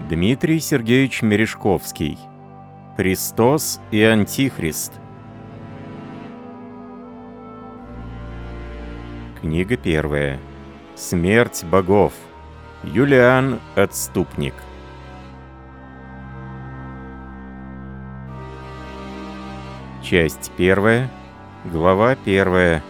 Дмитрий Сергеевич Мережковский. Христос и Антихрист. Книга первая. Смерть богов. Юлиан Отступник. Часть первая. Глава первая.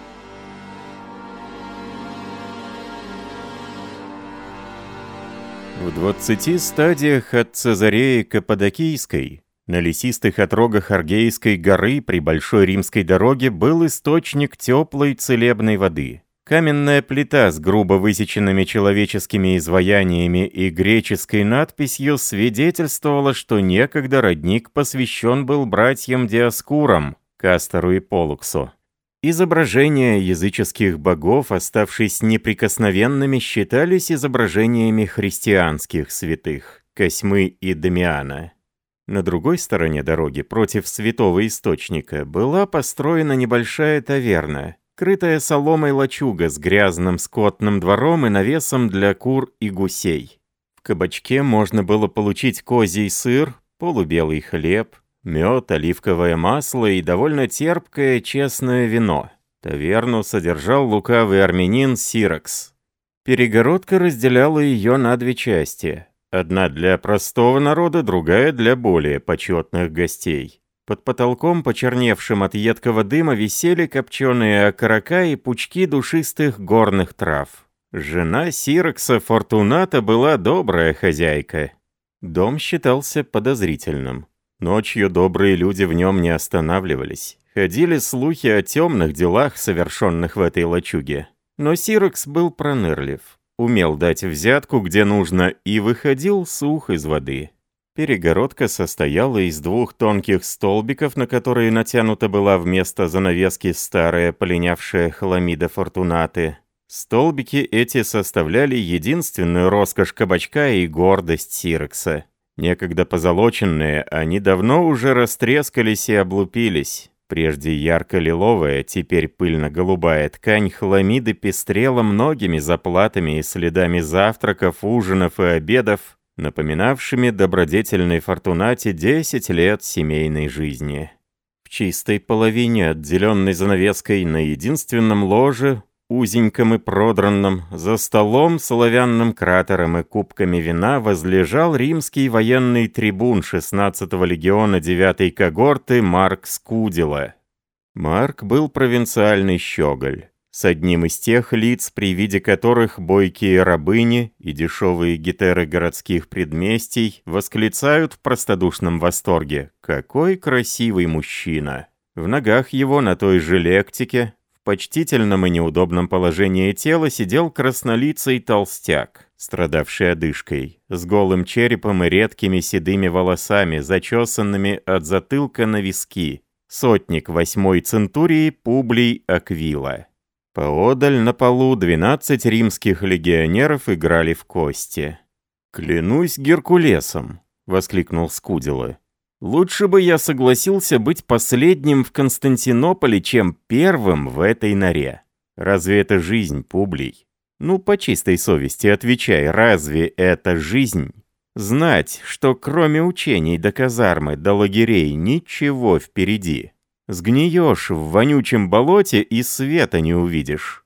В 20 стадиях от Цезареи Каппадокийской, на лесистых отрогах Аргейской горы при Большой Римской дороге был источник теплой целебной воды. Каменная плита с грубо высеченными человеческими изваяниями и греческой надписью свидетельствовала, что некогда родник посвящен был братьям Диоскурам, Кастору и Полуксу. Изображения языческих богов, оставшись неприкосновенными, считались изображениями христианских святых Косьмы и Дамиана. На другой стороне дороги, против святого источника, была построена небольшая таверна, крытая соломой лачуга с грязным скотным двором и навесом для кур и гусей. В кабачке можно было получить козий сыр, полубелый хлеб, мед, оливковое масло и довольно терпкое честное вино. Таверну содержал лукавый армянин Сиракс. Перегородка разделяла ее на две части. Одна для простого народа, другая для более почетных гостей. Под потолком, почерневшим от едкого дыма, висели копченые окорока и пучки душистых горных трав. Жена Сиракса Фортуната была добрая хозяйка. Дом считался подозрительным. Ночью добрые люди в нем не останавливались. Ходили слухи о темных делах, совершенных в этой лачуге. Но Сиракс был пронырлив, умел дать взятку, где нужно, и выходил сух из воды. Перегородка состояла из двух тонких столбиков, на которые натянута была вместо занавески старая полинявшая хламида Фортунаты. Столбики эти составляли единственную роскошь кабачка и гордость Сиракса. Некогда позолоченные, они давно уже растрескались и облупились. Прежде ярко-лиловая, теперь пыльно-голубая ткань хламиды пестрела многими заплатами и следами завтраков, ужинов и обедов, напоминавшими добродетельной Фортунате 10 лет семейной жизни. В чистой половине, отделенной занавеской на единственном ложе, узеньком и продранном, за столом с оловянным кратером и кубками вина возлежал римский военный трибун 16-го легиона 9-й когорты Марк Скудила. Марк был провинциальный щеголь, с одним из тех лиц, при виде которых бойкие рабыни и дешевые гетеры городских предместий восклицают в простодушном восторге: «Какой красивый мужчина!» В ногах его на той же лектике, в почтительном и неудобном положении тела, сидел краснолицый толстяк, страдавший одышкой, с голым черепом и редкими седыми волосами, зачесанными от затылка на виски, сотник 8-й центурии Публий Аквила. Поодаль на полу 12 римских легионеров играли в кости. «Клянусь Геркулесом!» — воскликнул Скудила. «Лучше бы я согласился быть последним в Константинополе, чем первым в этой норе. Разве это жизнь, Публий? Ну, по чистой совести отвечай, разве это жизнь? Знать, что кроме учений до казармы, до лагерей ничего впереди. Сгниешь в вонючем болоте и света не увидишь».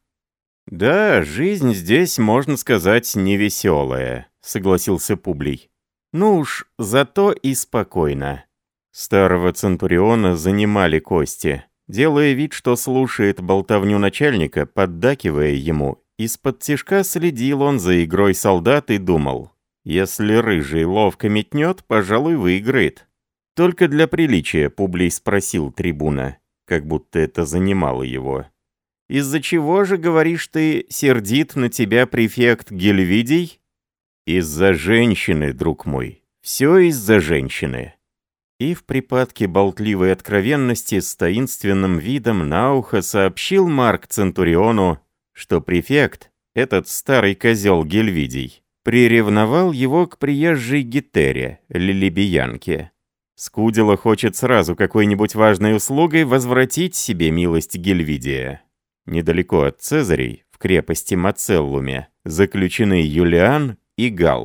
«Да, жизнь здесь, можно сказать, невеселая», — согласился Публий. «Ну уж, зато и спокойно». Старого центуриона занимали кости. Делая вид, что слушает болтовню начальника, поддакивая ему, из-под тишка следил он за игрой солдат и думал: если рыжий ловко метнет, пожалуй, выиграет. Только для приличия Публий спросил трибуна, как будто это занимало его: «Из-за чего же, говоришь ты, сердит на тебя префект Гельвидий?» «Из-за женщины, друг мой. Все из-за женщины». И в припадке болтливой откровенности с таинственным видом на ухо сообщил Марк центуриону, что префект, этот старый козел Гельвидий, приревновал его к приезжей гетере, лилибиянке. Скудила хочет сразу какой-нибудь важной услугой возвратить себе милость Гельвидия. Недалеко от Цезарей, в крепости Мацеллуме, заключены Юлиан и Гал.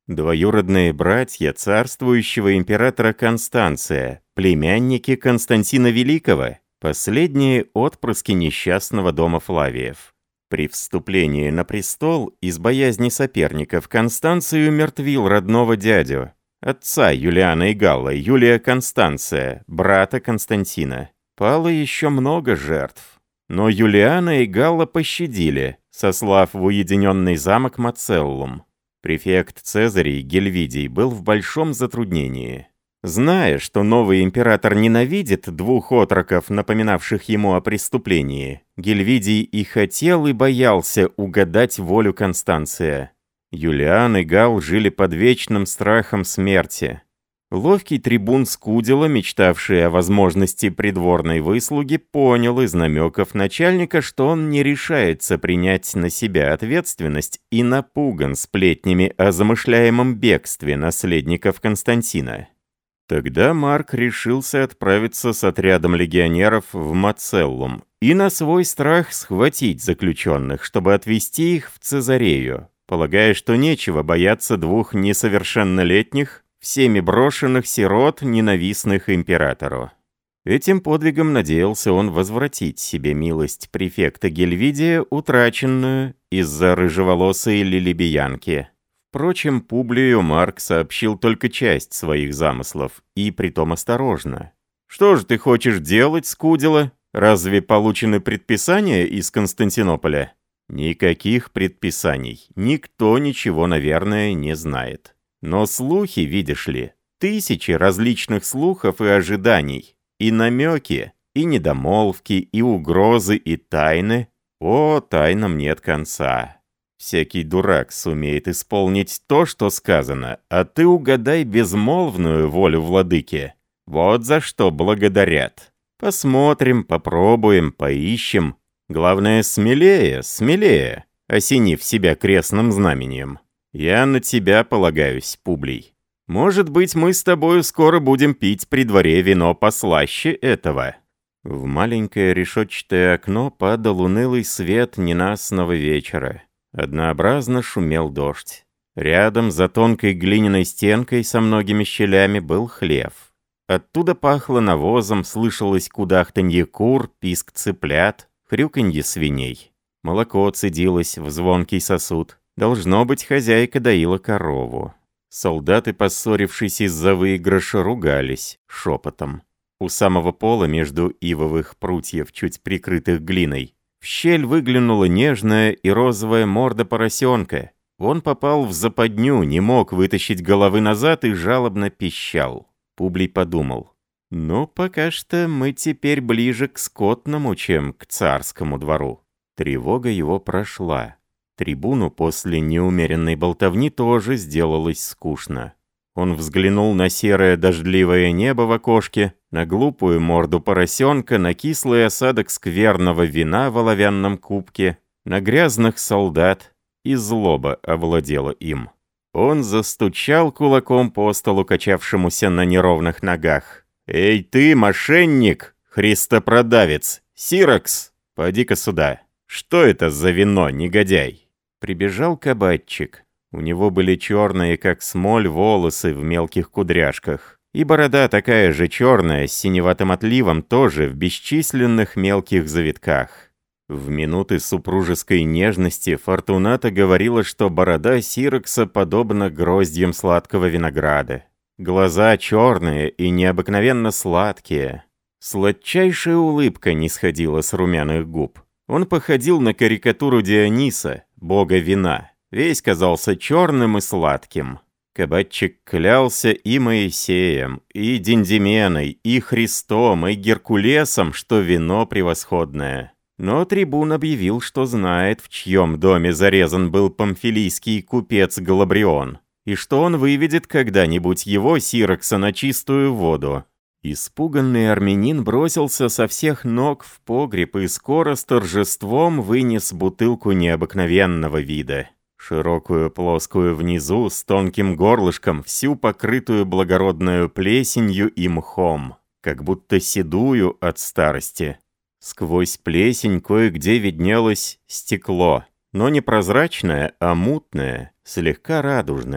Двоюродные братья царствующего императора Констанция, племянники Константина Великого, последние отпрыски несчастного дома Флавиев. При вступлении на престол из боязни соперников Констанций умертвил родного дядю, отца Юлиана и Галла, Юлия Констанция, брата Константина. Пало еще много жертв, но Юлиана и Галла пощадили, сослав в уединенный замок Мацеллум. Префект Цезарий Гельвидий был в большом затруднении. Зная, что новый император ненавидит двух отроков, напоминавших ему о преступлении, Гельвидий и хотел, и боялся угадать волю Констанция. Юлиан и Гал жили под вечным страхом смерти. Ловкий трибун Скудила, мечтавший о возможности придворной выслуги, понял из намеков начальника, что он не решается принять на себя ответственность и напуган сплетнями о замышляемом бегстве наследников Константина. Тогда Марк решился отправиться с отрядом легионеров в Мацеллум и на свой страх схватить заключенных, чтобы отвезти их в Цезарею, полагая, что нечего бояться двух несовершеннолетних, всеми брошенных сирот, ненавистных императору. Этим подвигом надеялся он возвратить себе милость префекта Гельвидия, утраченную из-за рыжеволосой лилибиянки. Впрочем, Публию Марк сообщил только часть своих замыслов, и притом осторожно. «Что же ты хочешь делать, Скудила? Разве получены предписания из Константинополя?» «Никаких предписаний. Никто ничего, наверное, не знает. Но слухи, видишь ли, тысячи различных слухов и ожиданий, и намеки, и недомолвки, и угрозы, и тайны. О, тайнам нет конца. Всякий дурак сумеет исполнить то, что сказано, а ты угадай безмолвную волю владыки. Вот за что благодарят. Посмотрим, попробуем, поищем. Главное, смелее, смелее, осенив себя крестным знамением. Я на тебя полагаюсь, Публий. Может быть, мы с тобою скоро будем пить при дворе вино послаще этого». В маленькое решетчатое окно падал унылый свет ненастного вечера. Однообразно шумел дождь. Рядом, за тонкой глиняной стенкой со многими щелями, был хлев. Оттуда пахло навозом, слышалось кудахтанье кур, писк цыплят, хрюканье свиней. Молоко цедилось в звонкий сосуд. Должно быть, хозяйка доила корову. Солдаты, поссорившись из-за выигрыша, ругались шепотом. У самого пола между ивовых прутьев, чуть прикрытых глиной, в щель выглянула нежная и розовая морда поросенка. Он попал в западню, не мог вытащить головы назад и жалобно пищал. Публий подумал: «Ну, пока что мы теперь ближе к скотному, чем к царскому двору». Тревога его прошла. Трибуну после неумеренной болтовни тоже сделалось скучно. Он взглянул на серое дождливое небо в окошке, на глупую морду поросенка, на кислый осадок скверного вина в оловянном кубке, на грязных солдат, и злоба овладела им. Он застучал кулаком по столу, качавшемуся на неровных ногах. «Эй ты, мошенник, христопродавец, Сиракс, поди-ка сюда! Что это за вино, негодяй?» Прибежал кабачик. У него были черные, как смоль, волосы в мелких кудряшках. И борода такая же черная, с синеватым отливом, тоже в бесчисленных мелких завитках. В минуты супружеской нежности Фортуната говорила, что борода Сиракса подобна гроздьям сладкого винограда. Глаза черные и необыкновенно сладкие. Сладчайшая улыбка не сходила с румяных губ. Он походил на карикатуру Диониса, бога вина. Весь казался черным и сладким. Кабачик клялся и Моисеем, и Диндименой, и Христом, и Геркулесом, что вино превосходное. Но трибун объявил, что знает, в чьем доме зарезан был памфилийский купец Галабрион, и что он выведет когда-нибудь его, Сиракса, на чистую воду. Испуганный армянин бросился со всех ног в погреб и скоро с торжеством вынес бутылку необыкновенного вида. Широкую, плоскую внизу, с тонким горлышком, всю покрытую благородную плесенью и мхом, как будто седую от старости. Сквозь плесень кое-где виднелось стекло, но не прозрачное, а мутное, слегка радужное.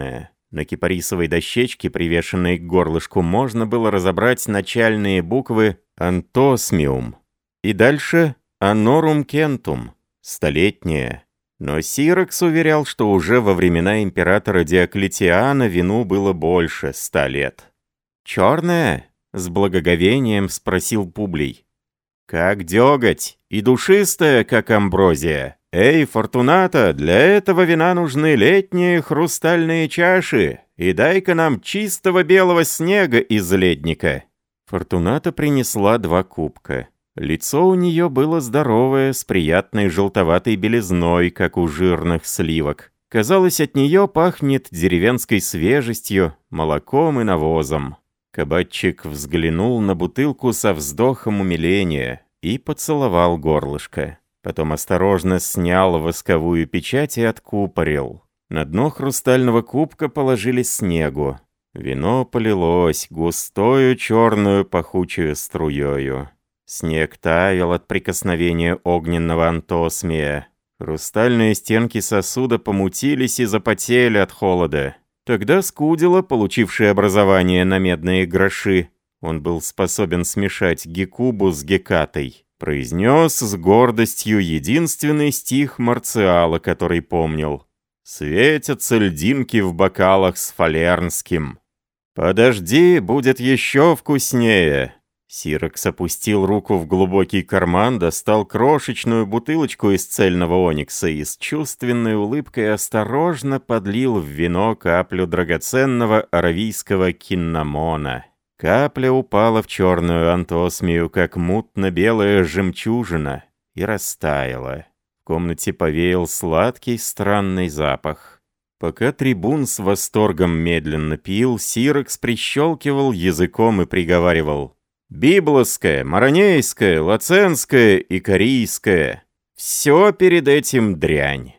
На кипарисовой дощечке, привешенной к горлышку, можно было разобрать начальные буквы «Антосмиум». И дальше «Анорум кентум» — столетнее. Но Сиракс уверял, что уже во времена императора Диоклетиана вину было больше 100 лет. «Черное?» — с благоговением спросил Публий. «Как деготь, и душистая, как амброзия. Эй, Фортуната, для этого вина нужны летние хрустальные чаши, и дай-ка нам чистого белого снега из ледника». Фортуната принесла 2 кубка. Лицо у нее было здоровое, с приятной желтоватой белизной, как у жирных сливок. Казалось, от нее пахнет деревенской свежестью, молоком и навозом. Кабачик взглянул на бутылку со вздохом умиления и поцеловал горлышко. Потом осторожно снял восковую печать и откупорил. На дно хрустального кубка положили снегу. Вино полилось густою черную пахучую струёю. Снег таял от прикосновения огненного антосмия. Хрустальные стенки сосуда помутились и запотели от холода. Тогда Скудило, получивший образование на медные гроши, он был способен смешать Гекубу с Гекатой, произнес с гордостью единственный стих Марциала, который помнил. «Светятся льдинки в бокалах с фалернским». «Подожди, будет еще вкуснее». Сиракс опустил руку в глубокий карман, достал крошечную бутылочку из цельного оникса и с чувственной улыбкой осторожно подлил в вино каплю драгоценного аравийского киннамона. Капля упала в черную антосмию, как мутно-белая жемчужина, и растаяла. В комнате повеял сладкий странный запах. Пока трибун с восторгом медленно пил, Сиракс прищелкивал языком и приговаривал: «Библовское, маронейское, лаценское и корийское. Все перед этим дрянь».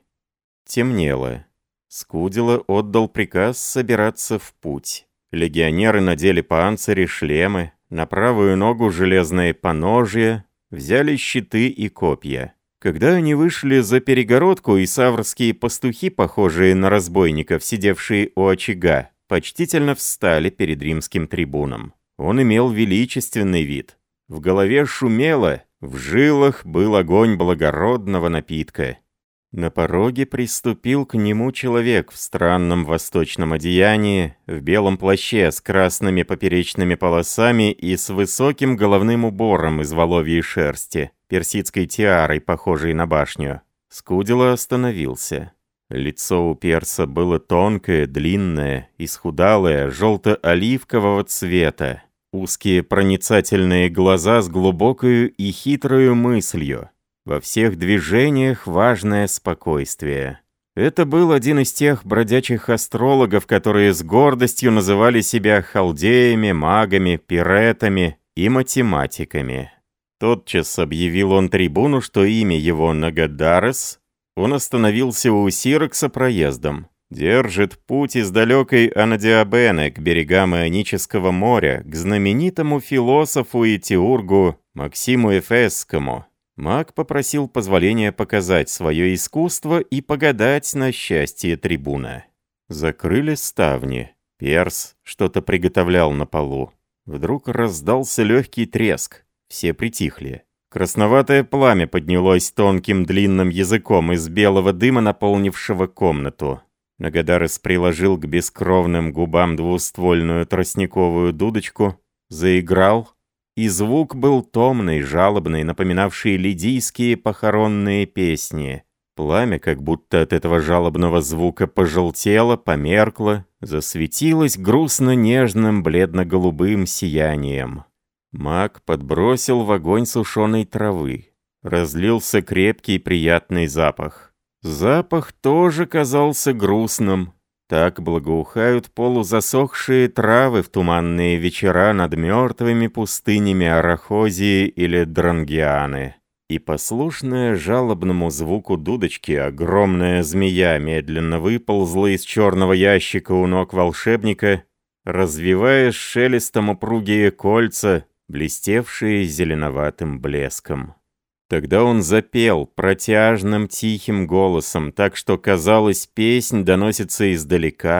Темнело. Скудило отдал приказ собираться в путь. Легионеры надели панцири, шлемы, на правую ногу железные поножья, взяли щиты и копья. Когда они вышли за перегородку, и саврские пастухи, похожие на разбойников, сидевшие у очага, почтительно встали перед римским трибуном. Он имел величественный вид. В голове шумело, в жилах был огонь благородного напитка. На пороге приступил к нему человек в странном восточном одеянии, в белом плаще с красными поперечными полосами и с высоким головным убором из воловьей шерсти, персидской тиарой, похожей на башню. Скудило остановился. Лицо у перса было тонкое, длинное, исхудалое, желто-оливкового цвета. Узкие проницательные глаза с глубокою и хитрою мыслью. Во всех движениях важное спокойствие. Это был один из тех бродячих астрологов, которые с гордостью называли себя халдеями, магами, пиретами и математиками. Тотчас объявил он трибуну, что имя его Нагадарес. Он остановился у Сиракса проездом. Держит путь из далекой Анадиабены к берегам Ионического моря, к знаменитому философу и теургу Максиму Эфесскому. Маг попросил позволения показать свое искусство и погадать на счастье трибуна. Закрыли ставни. Перс что-то приготовлял на полу. Вдруг раздался легкий треск. Все притихли. Красноватое пламя поднялось тонким длинным языком из белого дыма, наполнившего комнату. Нагадарес приложил к бескровным губам двуствольную тростниковую дудочку, заиграл, и звук был томный, жалобный, напоминавший лидийские похоронные песни. Пламя, как будто от этого жалобного звука, пожелтело, померкло, засветилось грустно-нежным бледно-голубым сиянием. Маг подбросил в огонь сушеной травы. Разлился крепкий приятный запах. Запах тоже казался грустным. Так благоухают полузасохшие травы в туманные вечера над мертвыми пустынями Арахозии или Дрангианы. И послушная жалобному звуку дудочки огромная змея медленно выползла из черного ящика у ног волшебника, развивая с шелестом упругие кольца, блестевшие зеленоватым блеском. Тогда он запел протяжным тихим голосом, так что, казалось, песнь доносится издалека.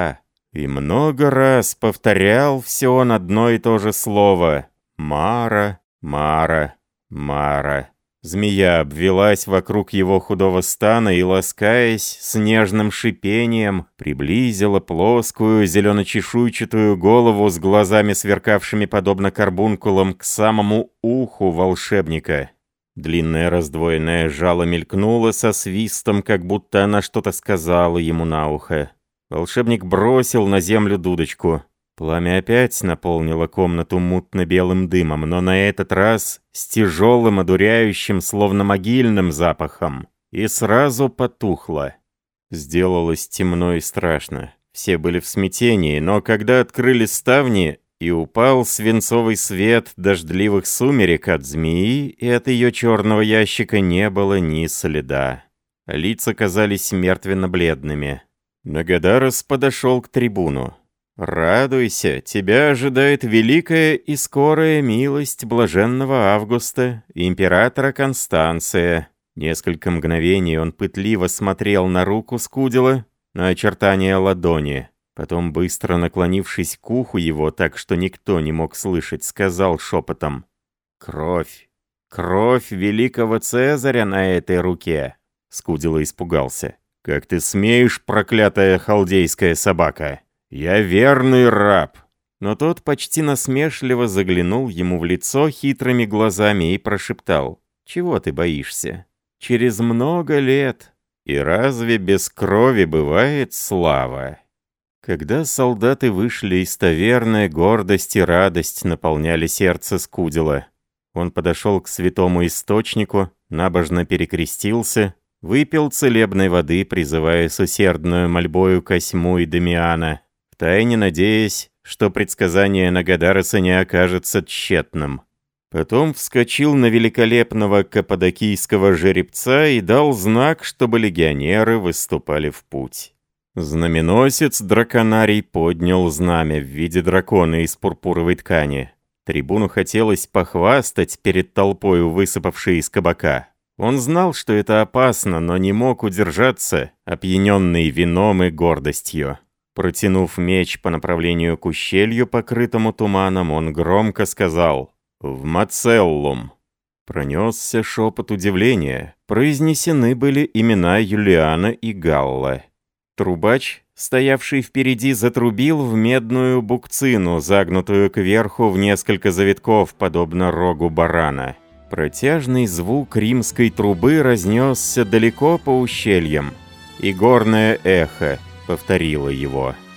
И много раз повторял все он одно и то же слово: «Мара, Мара, Мара». Змея обвелась вокруг его худого стана и, ласкаясь с нежным шипением, приблизила плоскую зелено-чешуйчатую голову с глазами, сверкавшими подобно карбункулам, к самому уху волшебника. Длинное раздвоенное жало мелькнуло со свистом, как будто она что-то сказала ему на ухо. Волшебник бросил на землю дудочку. Пламя опять наполнило комнату мутно-белым дымом, но на этот раз с тяжелым, одуряющим, словно могильным запахом, и сразу потухло. Сделалось темно и страшно. Все были в смятении, но когда открыли ставни, и упал свинцовый свет дождливых сумерек, от змеи и от ее черного ящика не было ни следа. Лица казались мертвенно-бледными. Нагадарос подошел к трибуну. «Радуйся, тебя ожидает великая и скорая милость блаженного Августа, императора Констанция». Несколько мгновений он пытливо смотрел на руку Скудила, на очертания ладони. Потом, быстро наклонившись к уху его, так что никто не мог слышать, сказал шепотом: «Кровь! Кровь великого Цезаря на этой руке!» Скудило испугался. «Как ты смеешь, проклятая халдейская собака! Я верный раб!» Но тот почти насмешливо заглянул ему в лицо хитрыми глазами и прошептал: «Чего ты боишься? Через много лет. И разве без крови бывает слава?» Когда солдаты вышли из таверны, гордость и радость наполняли сердце Скудила. Он подошел к святому источнику, набожно перекрестился, выпил целебной воды, призывая с усердную мольбою Косьму и Дамиана, втайне надеясь, что предсказание Нагадароса не окажется тщетным. Потом вскочил на великолепного каппадокийского жеребца и дал знак, чтобы легионеры выступали в путь. Знаменосец драконарий поднял знамя в виде дракона из пурпуровой ткани. Трибуну хотелось похвастать перед толпою, высыпавшей из кабака. Он знал, что это опасно, но не мог удержаться, опьяненный вином и гордостью. Протянув меч по направлению к ущелью, покрытому туманом, он громко сказал: «В Мацеллум!» Пронесся шепот удивления. Произнесены были имена Юлиана и Галла. Трубач, стоявший впереди, затрубил в медную букцину, загнутую кверху в несколько завитков, подобно рогу барана. Протяжный звук римской трубы разнесся далеко по ущельям, и горное эхо повторило его.